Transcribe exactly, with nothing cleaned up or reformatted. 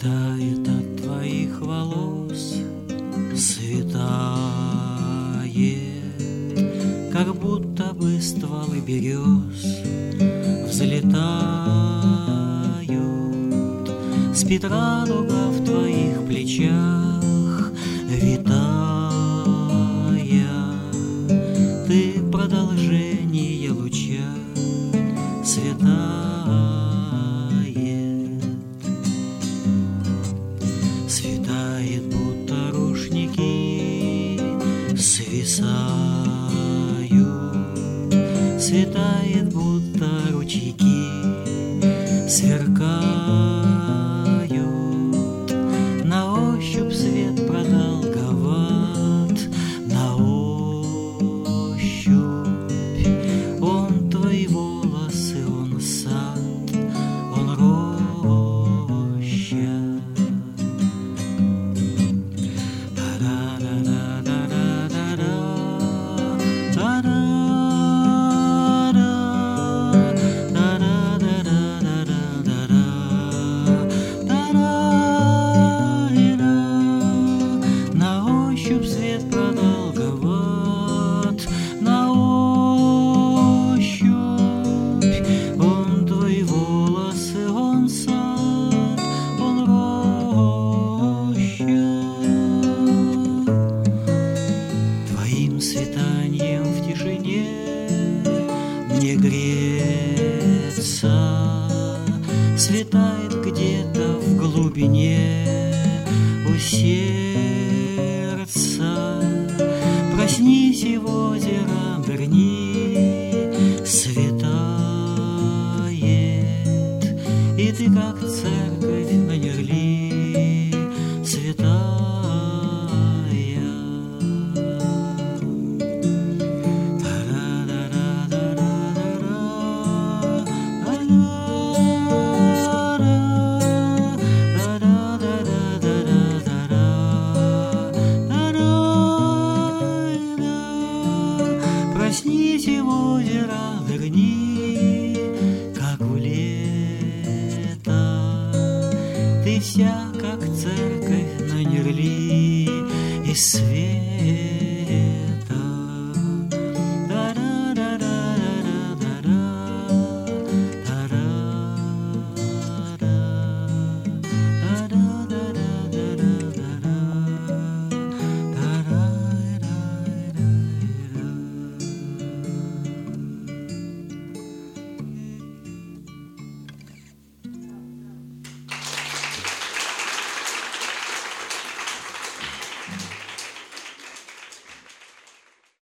Светает от твоих волос, светает, как будто бы стволы берез взлетают. Спит радуга в твоих плечах, витая. Ты продолжение луча светает. Светает, будто рушники свисают. Светает, будто ручейки сверкают. На ощупь свет продолговат, на ощупь он твои волосы, он сад, он роща. Светанием в тишине мне греться, светает где-то в глубине у сердца. Проснись, и в озеро нырни, светает, и ты, как церковь на Нерли, светает. Проснись, и в озеро нырни, как в лето. Ты вся, как церковь на Нерли, и свет.